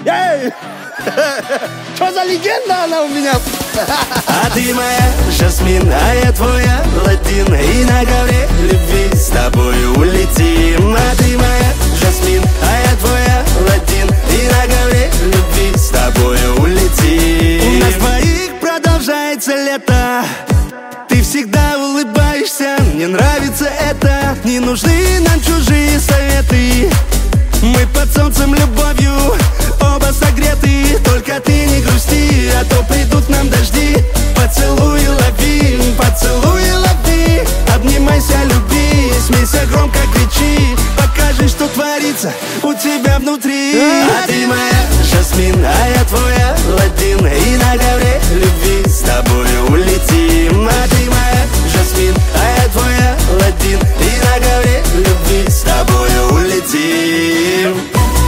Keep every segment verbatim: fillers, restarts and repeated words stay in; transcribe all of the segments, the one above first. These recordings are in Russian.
Эй! Что за легенда она у меня? А ты моя Жасмин, а я твой Аладдин, и на ковре любви с тобою улетим. А ты моя Жасмин, а я твой Аладдин, и на ковре любви с тобою улетим. У нас двоих продолжается лето, ты всегда улыбаешься, мне нравится это. Не нужны нам чужие советы, мы под солнцем любовью оба согреты. Только ты не грусти, а то придут нам дожди. Поцелуй, лови, поцелуй, лови. Обнимайся, люби, смейся, громко кричи. Покажи, что творится у тебя внутри. А ты моя Жасмин, а я твой Аладдин, и на ковре любви с тобою улетим. А ты моя Жасмин, а я твой Аладдин, и на ковре любви с тобою улетим.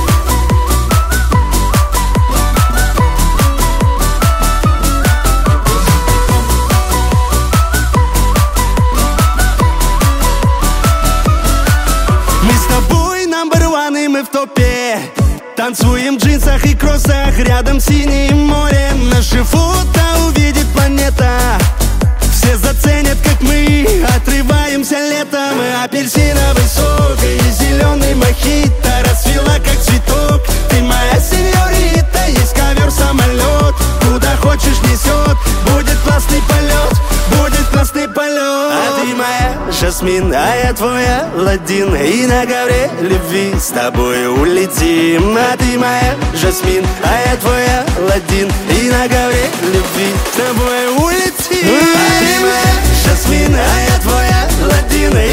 Мы в топе, танцуем в джинсах и кроссах, рядом синее море. Наши фото увидит планета, все заценят, как мы отрываемся летом. И апельсиновый сок, и зеленый мохито расцвела, как цветок. Ты моя сеньорита, есть ковер-самолет, куда хочешь несет, будет классный полет, будет классный полет. А ты моя Жасмин, а я твой Аладдин, и на ковре любви с тобой улетим. А ты моя Жасмин, а я твой Аладдин, и на ковре любви с тобой улетим. А ты моя Жасмин, а я твой Аладдин,